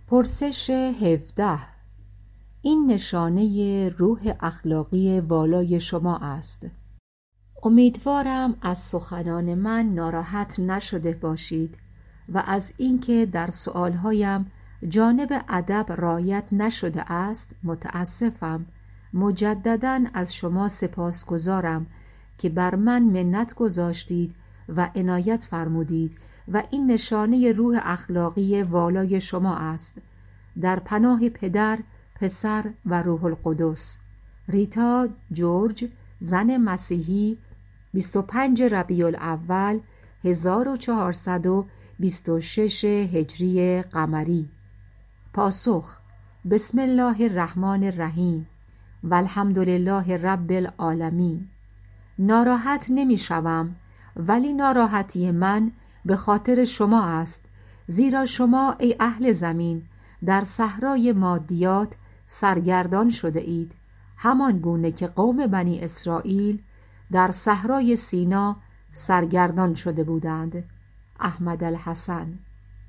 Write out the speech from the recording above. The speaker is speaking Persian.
پرسش 17. این نشانه روح اخلاقی والای شما است. امیدوارم از سخنان من ناراحت نشده باشید و از اینکه در سؤالهایم جانب ادب رعایت نشده است متاسفم. مجدداً از شما سپاسگزارم که بر من منت گذاشتید و عنایت فرمودید و این نشانه روح اخلاقی والای شما است. در پناه پدر، پسر و روح القدس. ریتا جورج، زن مسیحی، 25 ربیع الاول 1426 هجری قمری. پاسخ: بسم الله الرحمن الرحیم و الحمدلله رب العالمین. ناراحت نمی شوم، ولی ناراحتی من به خاطر شما است، زیرا شما ای اهل زمین در صحرای مادیات سرگردان شده اید، همان گونه که قوم بنی اسرائیل در صحرای سینا سرگردان شده بودند. احمد الحسن.